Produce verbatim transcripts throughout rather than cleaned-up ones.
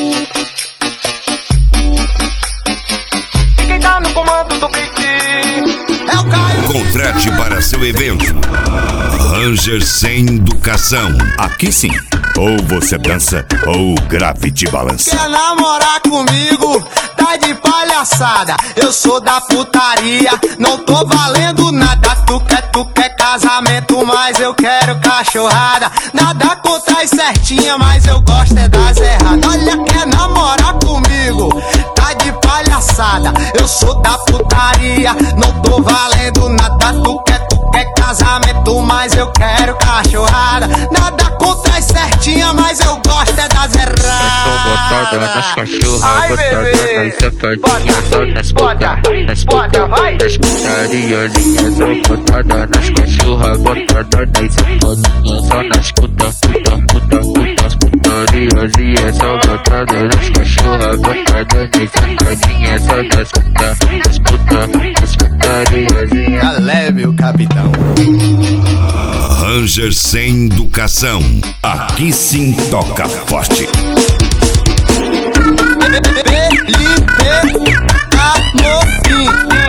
E quem tá no comando do beat é o Caio. Contrate para seu evento Ranger Sem Educação. Aqui sim, ou você dança ou o grave balança. Quer namorar comigo? Tá de palhaçada. Eu sou da putaria, não tô valendo nada. Tu quer, tu quer casamento, mas eu quero cachorrada. Nada contra as certinhas, mas eu gosto é das erradas. Olha, quer namorar comigo? Tá de palhaçada. Eu sou da putaria, não tô valendo nada. Tu quer, tu quer casamento, mas eu quero cachorrada. Nada contra as certinhas, mas eu gosto é das erradas. Botada nas cachorras, Ai, botada bebê. nas safadinhas, só nas puta, nas puta, nas putariazinhas, só botada nas cachorras, botada nas safadinhas, só nas puta, puta, puta, puta, as putariazinhas, só botada nas cachorras, botada nas safadinhas, só nas puta, nas puta, nas putariazinhas. Tá leve o capitão. Ranger Sem Educação. Aqui sim toca forte. Felipe Amorim.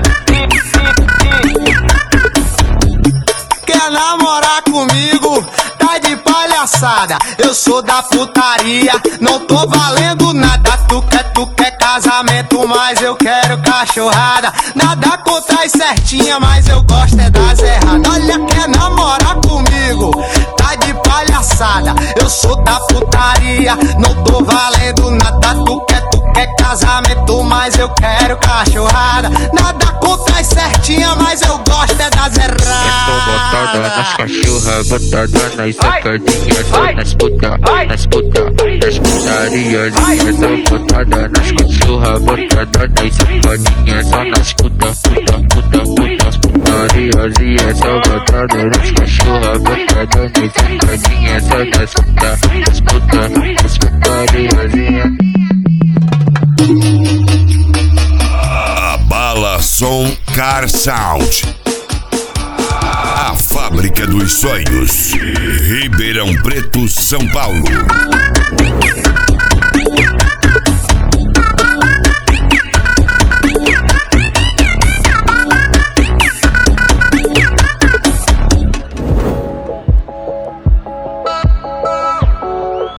Quer namorar comigo? Tá de palhaçada. Eu sou da putaria, não tô valendo nada. Tu quer, tu quer casamento, mas eu quero cachorrada. Nada contra as certinhas, mas eu gosto é das erradas. Olha, quer namorar comigo? Tá de palhaçada. Eu sou da putaria, não tô valendo nada. Tu quer, tu quer casamento, mas eu quero cachorrada. Nada contra as certinhas, mas eu gosto é das Botada nas erradas. cachorras, botada nas sacadinhas, só nas puta, nas puta, nas putariazinhas, só botada nas cachorras, botada nas sacadinhas, só nas puta, puta, puta, puta, as putariazinhas, só botada nas cachorras, botada nas sacadinhas, só nas puta, nas puta, nas putariazinhas. Abala Som Car Sound. A fábrica dos sonhos. Ribeirão Preto, São Paulo.